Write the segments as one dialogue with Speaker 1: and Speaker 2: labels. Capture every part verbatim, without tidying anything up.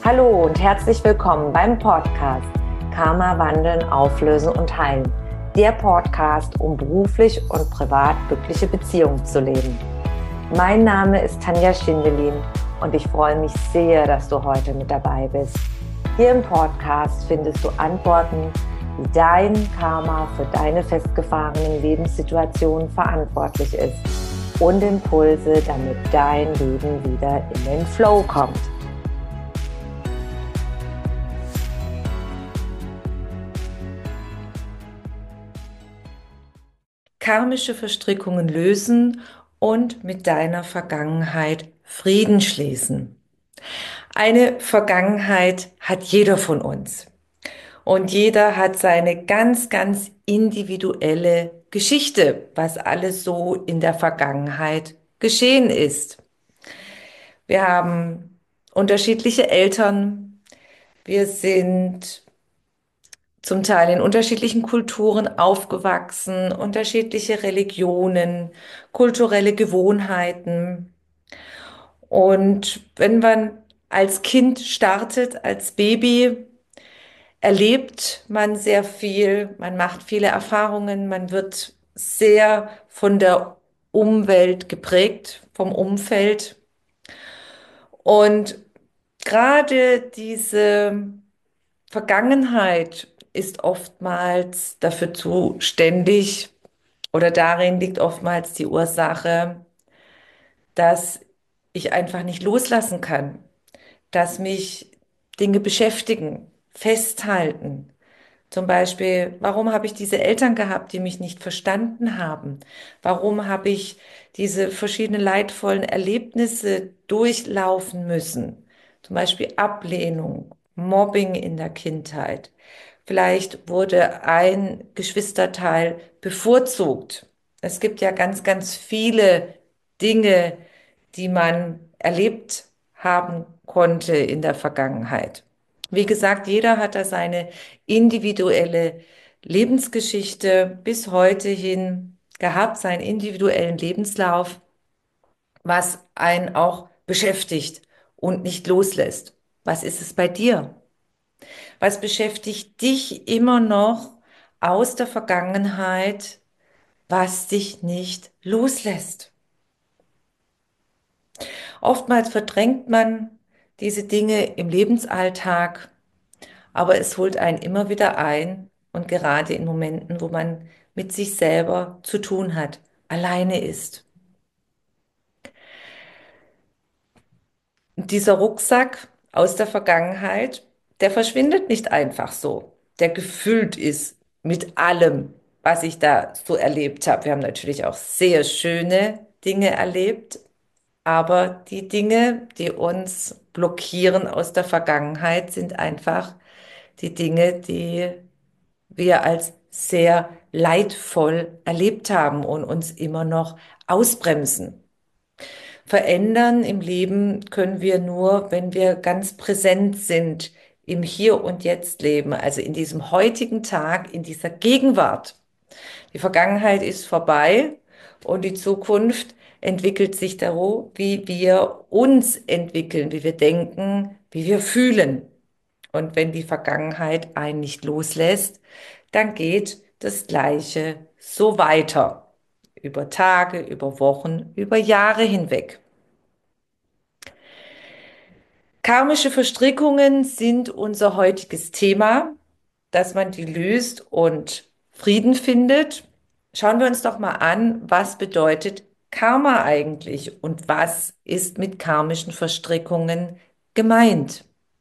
Speaker 1: Hallo und herzlich willkommen beim Podcast Karma wandeln, auflösen und heilen. Der Podcast, um beruflich und privat glückliche Beziehungen zu leben. Mein Name ist Tanja Schindelin und ich freue mich sehr, dass du heute mit dabei bist. Hier im Podcast findest du Antworten, wie dein Karma für deine festgefahrenen Lebenssituationen verantwortlich ist und Impulse, damit dein Leben wieder in den Flow kommt. Karmische Verstrickungen lösen und mit deiner Vergangenheit Frieden schließen. Eine Vergangenheit hat jeder von uns. Und jeder hat seine ganz, ganz individuelle Geschichte, was alles so in der Vergangenheit geschehen ist. Wir haben unterschiedliche Eltern. Wir sind zum Teil in unterschiedlichen Kulturen aufgewachsen, unterschiedliche Religionen, kulturelle Gewohnheiten. Und wenn man als Kind startet, als Baby, erlebt man sehr viel, man macht viele Erfahrungen, man wird sehr von der Umwelt geprägt, vom Umfeld. Und gerade diese Vergangenheit ist oftmals dafür zuständig oder darin liegt oftmals die Ursache, dass ich einfach nicht loslassen kann, dass mich Dinge beschäftigen, festhalten. Zum Beispiel, warum habe ich diese Eltern gehabt, die mich nicht verstanden haben? Warum habe ich diese verschiedenen leidvollen Erlebnisse durchlaufen müssen? Zum Beispiel Ablehnung, Mobbing in der Kindheit. Vielleicht wurde ein Geschwisterteil bevorzugt. Es gibt ja ganz, ganz viele Dinge, die man erlebt haben konnte in der Vergangenheit. Wie gesagt, jeder hat da seine individuelle Lebensgeschichte bis heute hin gehabt, seinen individuellen Lebenslauf, was einen auch beschäftigt und nicht loslässt. Was ist es bei dir? Was beschäftigt dich immer noch aus der Vergangenheit, was dich nicht loslässt? Oftmals verdrängt man diese Dinge im Lebensalltag, aber es holt einen immer wieder ein und gerade in Momenten, wo man mit sich selber zu tun hat, alleine ist. Und dieser Rucksack aus der Vergangenheit, der verschwindet nicht einfach so, der gefüllt ist mit allem, was ich da so erlebt habe. Wir haben natürlich auch sehr schöne Dinge erlebt, aber die Dinge, die uns blockieren aus der Vergangenheit, sind einfach die Dinge, die wir als sehr leidvoll erlebt haben und uns immer noch ausbremsen. Verändern im Leben können wir nur, wenn wir ganz präsent sind im Hier und Jetzt leben, also in diesem heutigen Tag, in dieser Gegenwart. Die Vergangenheit ist vorbei und die Zukunft entwickelt sich darum, wie wir uns entwickeln, wie wir denken, wie wir fühlen. Und wenn die Vergangenheit einen nicht loslässt, dann geht das Gleiche so weiter. Über Tage, über Wochen, über Jahre hinweg. Karmische Verstrickungen sind unser heutiges Thema, dass man die löst und Frieden findet. Schauen wir uns doch mal an, was bedeutet Karma eigentlich und was ist mit karmischen Verstrickungen gemeint?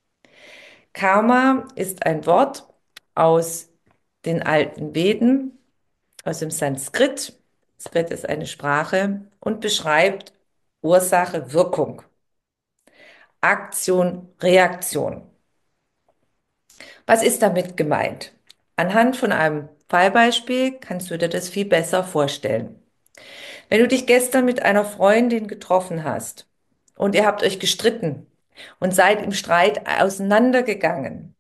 Speaker 1: Karma ist ein Wort aus den alten Veden, aus dem Sanskrit. Sanskrit ist eine Sprache und beschreibt Ursache, Wirkung, Aktion, Reaktion. Was ist damit gemeint? Anhand von einem Fallbeispiel kannst du dir das viel besser vorstellen. Wenn du dich gestern mit einer Freundin getroffen hast und ihr habt euch gestritten und seid im Streit auseinandergegangen.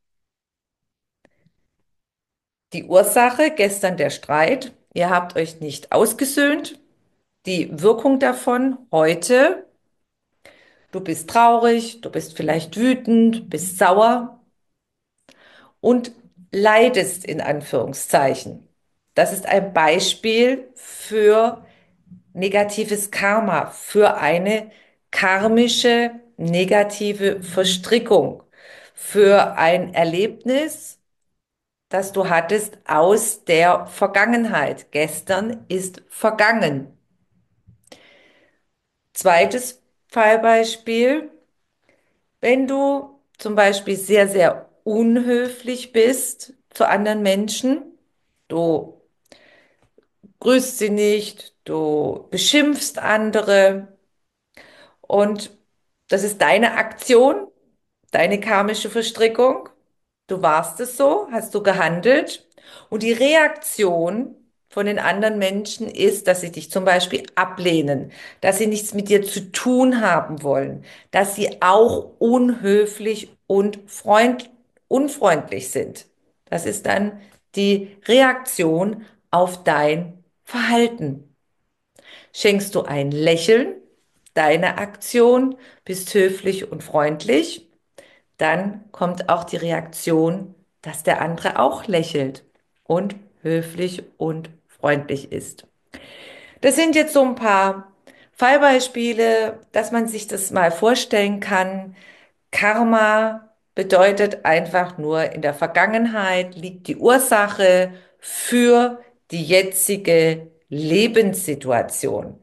Speaker 1: Die Ursache, gestern der Streit, ihr habt euch nicht ausgesöhnt. Die Wirkung davon, heute, Du bist traurig, du bist vielleicht wütend, bist sauer und leidest in Anführungszeichen. Das ist ein Beispiel für negatives Karma, für eine karmische negative Verstrickung, für ein Erlebnis, das du hattest aus der Vergangenheit. Gestern ist vergangen. Zweites Fallbeispiel: Wenn du zum Beispiel sehr, sehr unhöflich bist zu anderen Menschen, du grüßt sie nicht, du beschimpfst andere und das ist deine Aktion, deine karmische Verstrickung. Du warst es so, hast du gehandelt und die Reaktion von den anderen Menschen ist, dass sie dich zum Beispiel ablehnen, dass sie nichts mit dir zu tun haben wollen, dass sie auch unhöflich und freund, unfreundlich sind. Das ist dann die Reaktion auf dein Verhalten. Schenkst du ein Lächeln, deine Aktion, bist höflich und freundlich, dann kommt auch die Reaktion, dass der andere auch lächelt und höflich und freundlich ist. Das sind jetzt so ein paar Fallbeispiele, dass man sich das mal vorstellen kann. Karma bedeutet einfach nur, in der Vergangenheit liegt die Ursache für die jetzige Lebenssituation.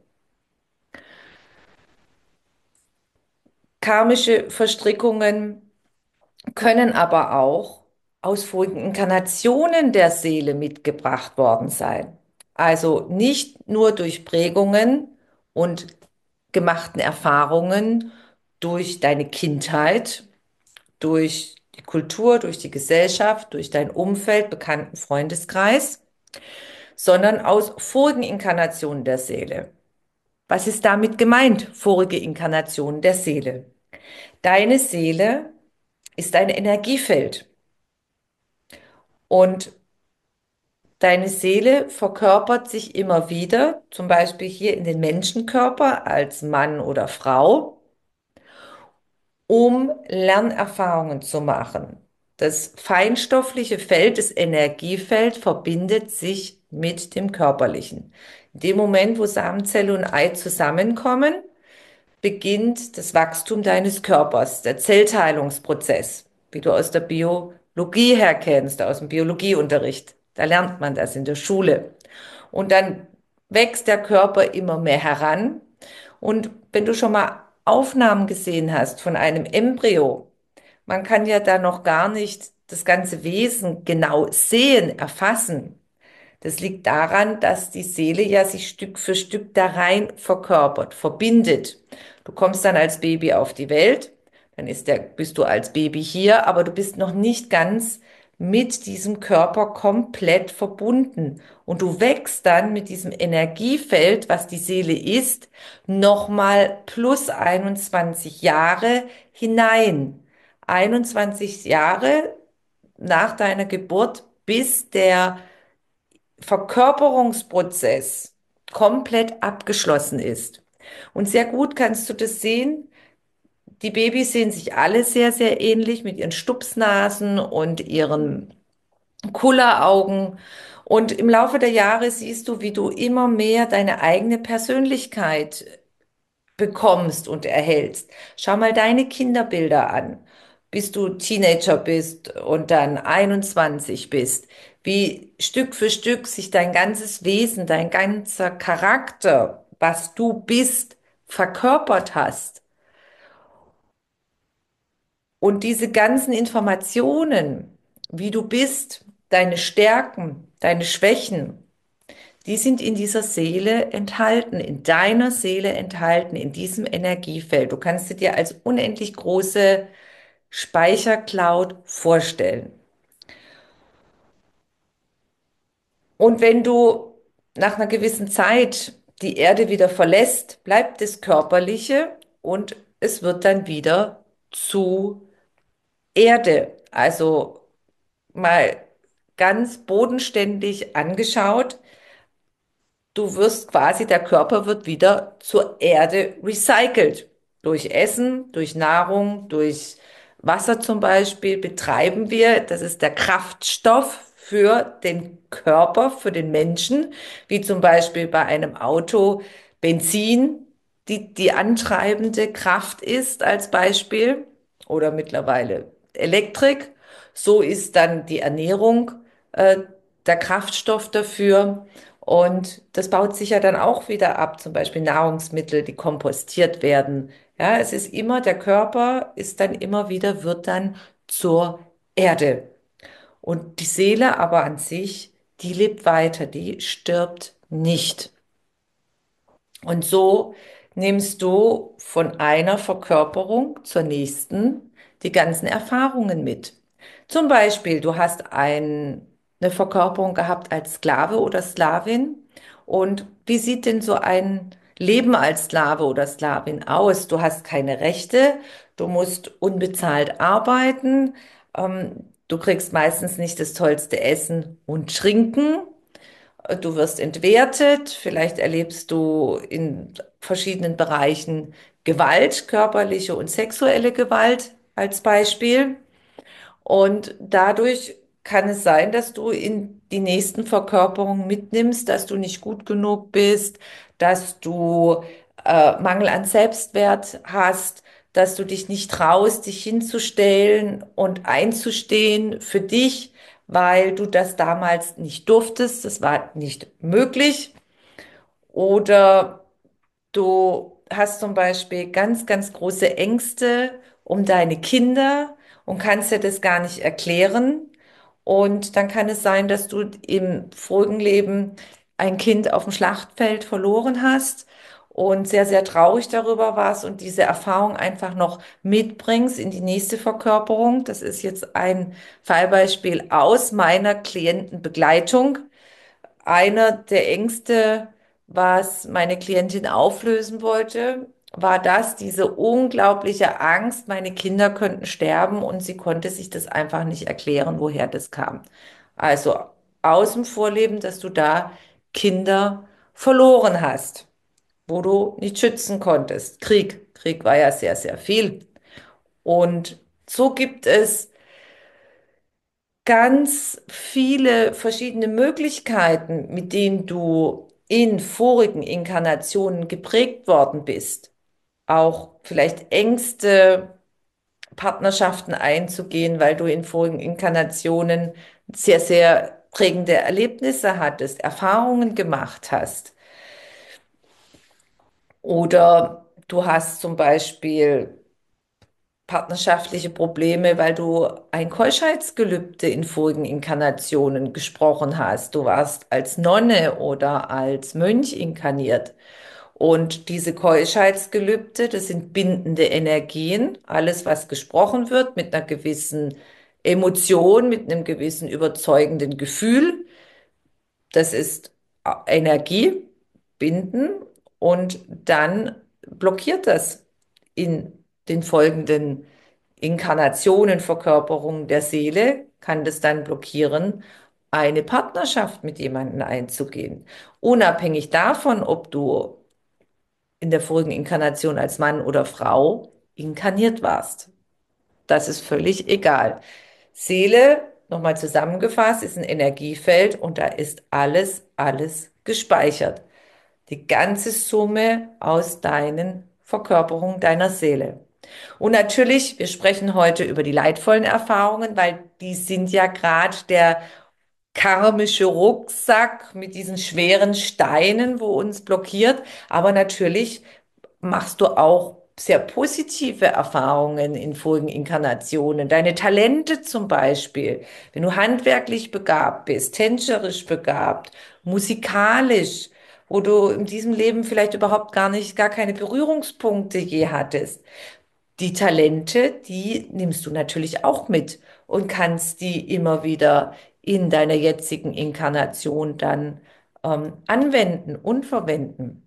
Speaker 1: Karmische Verstrickungen können aber auch aus vorigen Inkarnationen der Seele mitgebracht worden sein. Also nicht nur durch Prägungen und gemachten Erfahrungen durch deine Kindheit, durch die Kultur, durch die Gesellschaft, durch dein Umfeld, bekannten Freundeskreis, sondern aus vorigen Inkarnationen der Seele. Was ist damit gemeint, vorige Inkarnationen der Seele? Deine Seele ist ein Energiefeld und deine Seele verkörpert sich immer wieder, zum Beispiel hier in den Menschenkörper als Mann oder Frau, um Lernerfahrungen zu machen. Das feinstoffliche Feld, das Energiefeld, verbindet sich mit dem körperlichen. In dem Moment, wo Samenzelle und Ei zusammenkommen, beginnt das Wachstum deines Körpers, der Zellteilungsprozess, wie du aus der Biologie her kennst, aus dem Biologieunterricht. Da lernt man das in der Schule. Und dann wächst der Körper immer mehr heran. Und wenn du schon mal Aufnahmen gesehen hast von einem Embryo, man kann ja da noch gar nicht das ganze Wesen genau sehen, erfassen. Das liegt daran, dass die Seele ja sich Stück für Stück da rein verkörpert, verbindet. Du kommst dann als Baby auf die Welt, dann ist der, bist du als Baby hier, aber du bist noch nicht ganz mit diesem Körper komplett verbunden. Und du wächst dann mit diesem Energiefeld, was die Seele ist, nochmal plus einundzwanzig Jahre hinein. einundzwanzig Jahre nach deiner Geburt, bis der Verkörperungsprozess komplett abgeschlossen ist. Und sehr gut kannst du das sehen. Die Babys sehen sich alle sehr, sehr ähnlich mit ihren Stupsnasen und ihren Kulleraugen. Und im Laufe der Jahre siehst du, wie du immer mehr deine eigene Persönlichkeit bekommst und erhältst. Schau mal deine Kinderbilder an, bis du Teenager bist und dann einundzwanzig bist, wie Stück für Stück sich dein ganzes Wesen, dein ganzer Charakter, was du bist, verkörpert hast. Und diese ganzen Informationen, wie du bist, deine Stärken, deine Schwächen, die sind in dieser Seele enthalten, in deiner Seele enthalten, in diesem Energiefeld. Du kannst sie dir als unendlich große Speichercloud vorstellen. Und wenn du nach einer gewissen Zeit die Erde wieder verlässt, bleibt das Körperliche und es wird dann wieder zu Erde. Also mal ganz bodenständig angeschaut. Du wirst quasi, der Körper wird wieder zur Erde recycelt. Durch Essen, durch Nahrung, durch Wasser zum Beispiel betreiben wir, das ist der Kraftstoff für den Körper, für den Menschen, wie zum Beispiel bei einem Auto Benzin, die die antreibende Kraft ist als Beispiel oder mittlerweile Elektrik. So ist dann die Ernährung äh, der Kraftstoff dafür. Und das baut sich ja dann auch wieder ab, zum Beispiel Nahrungsmittel, die kompostiert werden. Ja, es ist immer, der Körper ist dann immer wieder, wird dann zur Erde. Und die Seele aber an sich, die lebt weiter, die stirbt nicht. Und so nimmst du von einer Verkörperung zur nächsten die ganzen Erfahrungen mit. Zum Beispiel, du hast ein, eine Verkörperung gehabt als Sklave oder Sklavin. Und wie sieht denn so ein Leben als Sklave oder Sklavin aus? Du hast keine Rechte, du musst unbezahlt arbeiten, ähm, du kriegst meistens nicht das tollste Essen und Trinken. Du wirst entwertet, vielleicht erlebst du in verschiedenen Bereichen Gewalt, körperliche und sexuelle Gewalt als Beispiel. Und dadurch kann es sein, dass du in die nächsten Verkörperungen mitnimmst, dass du nicht gut genug bist, dass du äh, Mangel an Selbstwert hast, dass du dich nicht traust, dich hinzustellen und einzustehen für dich, weil du das damals nicht durftest, das war nicht möglich. Oder du hast zum Beispiel ganz, ganz große Ängste um deine Kinder und kannst dir das gar nicht erklären. Und dann kann es sein, dass du im vorigen Leben ein Kind auf dem Schlachtfeld verloren hast und sehr, sehr traurig darüber warst und diese Erfahrung einfach noch mitbringst in die nächste Verkörperung. Das ist jetzt ein Fallbeispiel aus meiner Klientenbegleitung. Einer der Ängste, was meine Klientin auflösen wollte, war das, diese unglaubliche Angst, meine Kinder könnten sterben und sie konnte sich das einfach nicht erklären, woher das kam. Also aus dem Vorleben, dass du da Kinder verloren hast, wo du nicht schützen konntest. Krieg, Krieg war ja sehr, sehr viel. Und so gibt es ganz viele verschiedene Möglichkeiten, mit denen du in vorigen Inkarnationen geprägt worden bist. Auch vielleicht Ängste, Partnerschaften einzugehen, weil du in vorigen Inkarnationen sehr, sehr prägende Erlebnisse hattest, Erfahrungen gemacht hast. Oder du hast zum Beispiel partnerschaftliche Probleme, weil du ein Keuschheitsgelübde in vorigen Inkarnationen gesprochen hast. Du warst als Nonne oder als Mönch inkarniert. Und diese Keuschheitsgelübde, das sind bindende Energien. Alles, was gesprochen wird, mit einer gewissen Emotion, mit einem gewissen überzeugenden Gefühl, das ist äh, Energie, binden und dann blockiert das in den folgenden Inkarnationen, Verkörperungen der Seele, kann das dann blockieren, eine Partnerschaft mit jemandem einzugehen. Unabhängig davon, ob du in der vorigen Inkarnation als Mann oder Frau inkarniert warst. Das ist völlig egal. Seele, nochmal zusammengefasst, ist ein Energiefeld und da ist alles, alles gespeichert. Die ganze Summe aus deinen Verkörperungen deiner Seele. Und natürlich, wir sprechen heute über die leidvollen Erfahrungen, weil die sind ja gerade der karmische Rucksack mit diesen schweren Steinen, wo uns blockiert. Aber natürlich machst du auch sehr positive Erfahrungen in vorigen Inkarnationen. Deine Talente zum Beispiel, wenn du handwerklich begabt bist, tänzerisch begabt, musikalisch, wo du in diesem Leben vielleicht überhaupt gar nicht, gar keine Berührungspunkte je hattest. Die Talente, die nimmst du natürlich auch mit und kannst die immer wieder in deiner jetzigen Inkarnation dann ähm, anwenden und verwenden.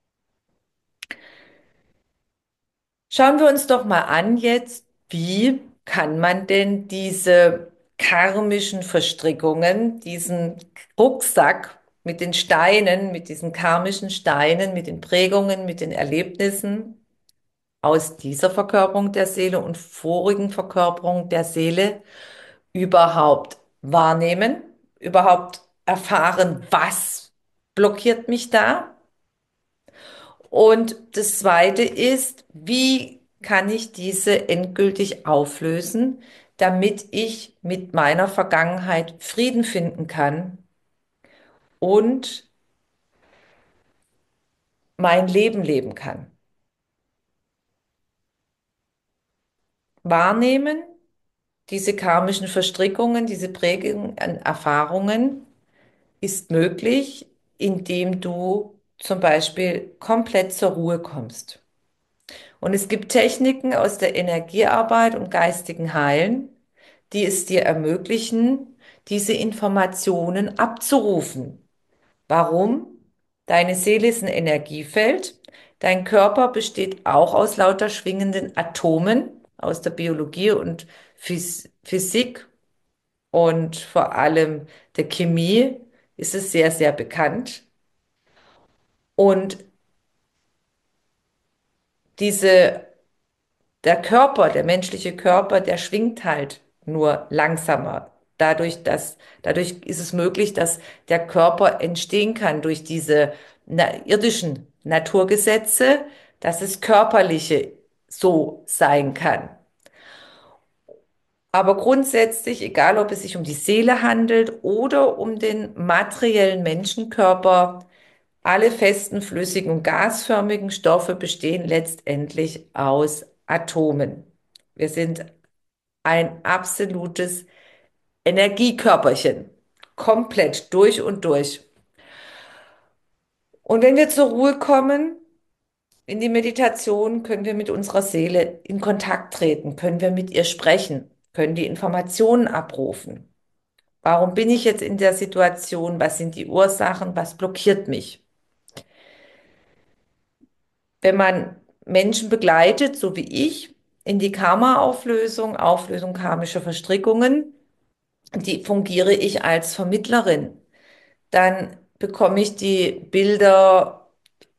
Speaker 1: Schauen wir uns doch mal an jetzt, wie kann man denn diese karmischen Verstrickungen, diesen Rucksack mit den Steinen, mit diesen karmischen Steinen, mit den Prägungen, mit den Erlebnissen aus dieser Verkörperung der Seele und vorigen Verkörperung der Seele überhaupt wahrnehmen, überhaupt erfahren, was blockiert mich da. Und das Zweite ist, wie kann ich diese endgültig auflösen, damit ich mit meiner Vergangenheit Frieden finden kann und mein Leben leben kann. Wahrnehmen, diese karmischen Verstrickungen, diese Prägungen an Erfahrungen ist möglich, indem du zum Beispiel komplett zur Ruhe kommst. Und es gibt Techniken aus der Energiearbeit und geistigen Heilen, die es dir ermöglichen, diese Informationen abzurufen. Warum? Deine Seele ist ein Energiefeld. Dein Körper besteht auch aus lauter schwingenden Atomen aus der Biologie und Phys Physik und vor allem der Chemie ist es sehr, sehr bekannt. Und diese, der Körper, der menschliche Körper, der schwingt halt nur langsamer. Dadurch, dass, dadurch ist es möglich, dass der Körper entstehen kann durch diese na, irdischen Naturgesetze, dass es körperliche so sein kann. Aber grundsätzlich, egal ob es sich um die Seele handelt oder um den materiellen Menschenkörper, alle festen, flüssigen und gasförmigen Stoffe bestehen letztendlich aus Atomen. Wir sind ein absolutes Energiekörperchen, komplett durch und durch. Und wenn wir zur Ruhe kommen, in die Meditation, können wir mit unserer Seele in Kontakt treten, können wir mit ihr sprechen, können die Informationen abrufen. Warum bin ich jetzt in der Situation? Was sind die Ursachen? Was blockiert mich? Wenn man Menschen begleitet, so wie ich, in die Karma-Auflösung, Auflösung karmischer Verstrickungen, die fungiere ich als Vermittlerin. Dann bekomme ich die Bilder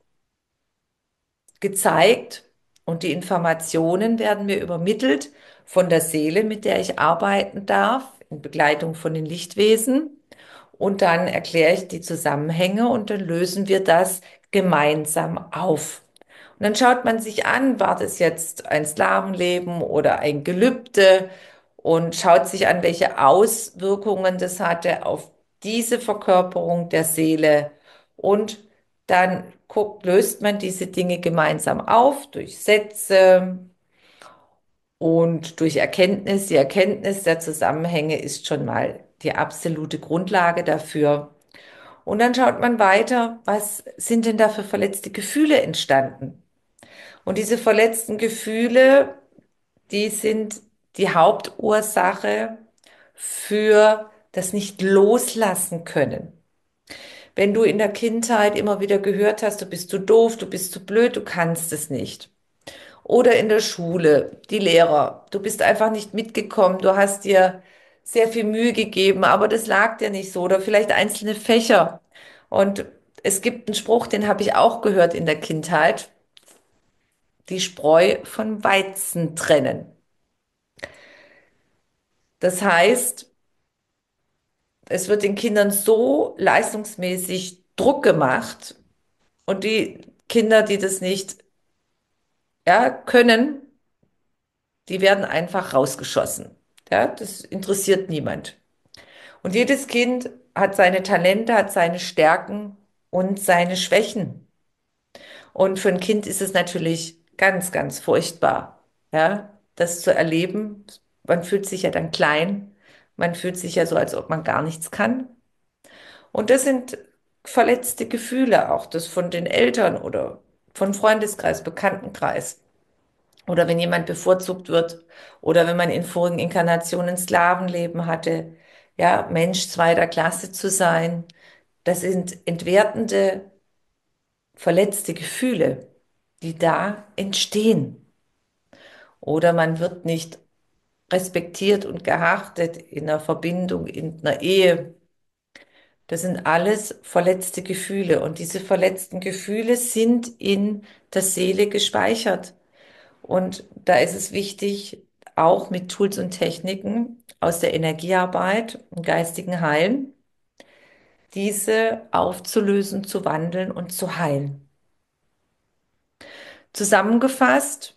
Speaker 1: gezeigt und die Informationen werden mir übermittelt von der Seele, mit der ich arbeiten darf, in Begleitung von den Lichtwesen. Und dann erkläre ich die Zusammenhänge und dann lösen wir das gemeinsam auf. Und dann schaut man sich an, war das jetzt ein Sklavenleben oder ein Gelübde und schaut sich an, welche Auswirkungen das hatte auf diese Verkörperung der Seele. Und dann guckt, löst man diese Dinge gemeinsam auf durch Sätze und durch Erkenntnis. Die Erkenntnis der Zusammenhänge ist schon mal die absolute Grundlage dafür. Und dann schaut man weiter, was sind denn da für verletzte Gefühle entstanden? Und diese verletzten Gefühle, die sind die Hauptursache für das nicht loslassen können. Wenn du in der Kindheit immer wieder gehört hast, du bist zu doof, du bist zu blöd, du kannst es nicht. Oder in der Schule, die Lehrer, du bist einfach nicht mitgekommen, du hast dir sehr viel Mühe gegeben, aber das lag dir nicht so. Oder vielleicht einzelne Fächer. Und es gibt einen Spruch, den habe ich auch gehört in der Kindheit, die Spreu von Weizen trennen. Das heißt, es wird den Kindern so leistungsmäßig Druck gemacht und die Kinder, die das nicht, ja, können, die werden einfach rausgeschossen. Ja, das interessiert niemand. Und jedes Kind hat seine Talente, hat seine Stärken und seine Schwächen. Und für ein Kind ist es natürlich ganz, ganz furchtbar, ja, das zu erleben. Man fühlt sich ja dann klein. Man fühlt sich ja so, als ob man gar nichts kann. Und das sind verletzte Gefühle, auch das von den Eltern oder von Freundeskreis, Bekanntenkreis. Oder wenn jemand bevorzugt wird oder wenn man in vorigen Inkarnationen Sklavenleben hatte, ja, Mensch zweiter Klasse zu sein, das sind entwertende, verletzte Gefühle, die da entstehen. Oder man wird nicht respektiert und geachtet in einer Verbindung, in einer Ehe. Das sind alles verletzte Gefühle und diese verletzten Gefühle sind in der Seele gespeichert. Und da ist es wichtig, auch mit Tools und Techniken aus der Energiearbeit und geistigen Heilen, diese aufzulösen, zu wandeln und zu heilen. Zusammengefasst,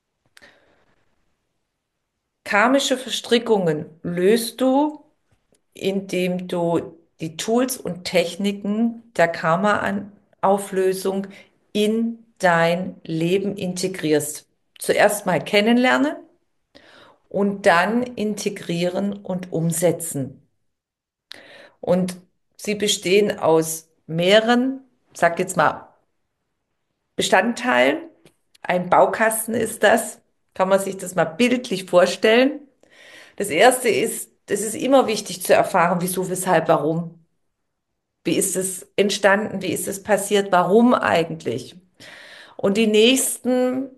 Speaker 1: karmische Verstrickungen löst du, indem du die Tools und Techniken der Karma-Auflösung in dein Leben integrierst. Zuerst mal kennenlernen und dann integrieren und umsetzen. Und sie bestehen aus mehreren, sag jetzt mal, Bestandteilen. Ein Baukasten ist das. Kann man sich das mal bildlich vorstellen? Das erste ist, es ist immer wichtig zu erfahren, wieso, weshalb, warum. Wie ist es entstanden? Wie ist es passiert? Warum eigentlich? Und die nächsten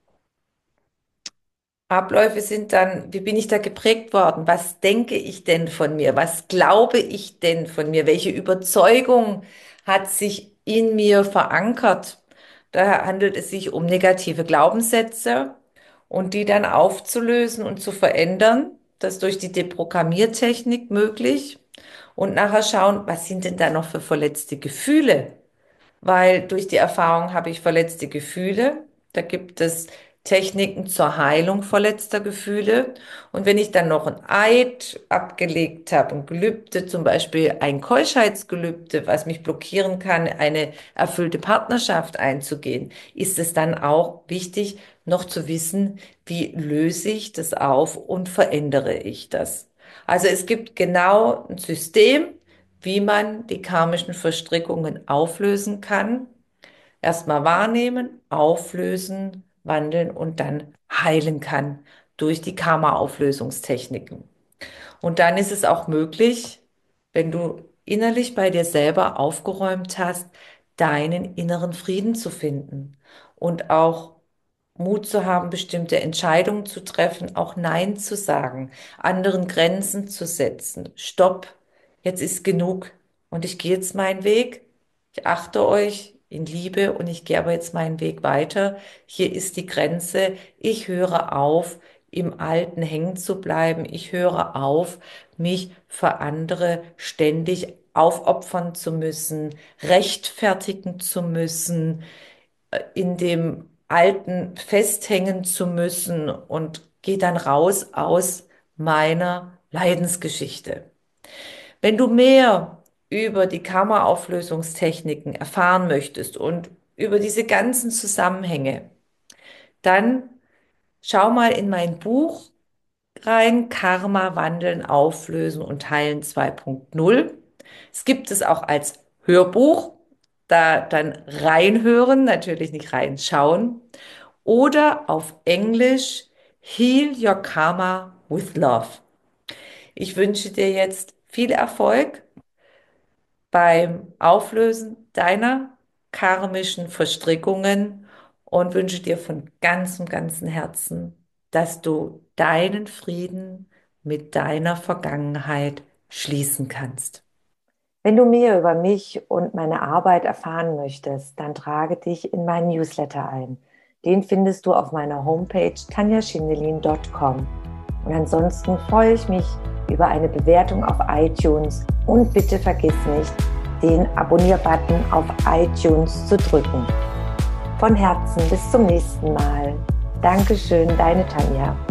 Speaker 1: Abläufe sind dann, wie bin ich da geprägt worden? Was denke ich denn von mir? Was glaube ich denn von mir? Welche Überzeugung hat sich in mir verankert? Da handelt es sich um negative Glaubenssätze und die dann aufzulösen und zu verändern. Das ist durch die Deprogrammiertechnik möglich. Und nachher schauen, was sind denn da noch für verletzte Gefühle? Weil durch die Erfahrung habe ich verletzte Gefühle. Da gibt es Techniken zur Heilung verletzter Gefühle. Und wenn ich dann noch ein Eid abgelegt habe, ein Gelübde, zum Beispiel ein Keuschheitsgelübde, was mich blockieren kann, eine erfüllte Partnerschaft einzugehen, ist es dann auch wichtig, noch zu wissen, wie löse ich das auf und verändere ich das. Also es gibt genau ein System, wie man die karmischen Verstrickungen auflösen kann. Erstmal wahrnehmen, auflösen, wandeln und dann heilen kann durch die Karma-Auflösungstechniken. Und dann ist es auch möglich, wenn du innerlich bei dir selber aufgeräumt hast, deinen inneren Frieden zu finden und auch Mut zu haben, bestimmte Entscheidungen zu treffen, auch Nein zu sagen, anderen Grenzen zu setzen. Stopp, jetzt ist genug und ich gehe jetzt meinen Weg. Ich achte euch in Liebe und ich gehe aber jetzt meinen Weg weiter. Hier ist die Grenze. Ich höre auf, im Alten hängen zu bleiben. Ich höre auf, mich für andere ständig aufopfern zu müssen, rechtfertigen zu müssen, in dem Alten festhängen zu müssen und gehe dann raus aus meiner Leidensgeschichte. Wenn du mehr über die Karma-Auflösungstechniken erfahren möchtest und über diese ganzen Zusammenhänge, dann schau mal in mein Buch rein, Karma wandeln, auflösen und heilen zwei Punkt null. Es gibt es auch als Hörbuch, da dann reinhören, natürlich nicht reinschauen. Oder auf Englisch Heal Your Karma with Love. Ich wünsche dir jetzt viel Erfolg beim Auflösen deiner karmischen Verstrickungen und wünsche dir von ganzem, ganzem Herzen, dass du deinen Frieden mit deiner Vergangenheit schließen kannst.
Speaker 2: Wenn du mehr über mich und meine Arbeit erfahren möchtest, dann trage dich in meinen Newsletter ein. Den findest du auf meiner Homepage tanja schindelin punkt com. Und ansonsten freue ich mich über eine Bewertung auf iTunes und bitte vergiss nicht, den Abonnier-Button auf iTunes zu drücken. Von Herzen bis zum nächsten Mal. Dankeschön, deine Tanja.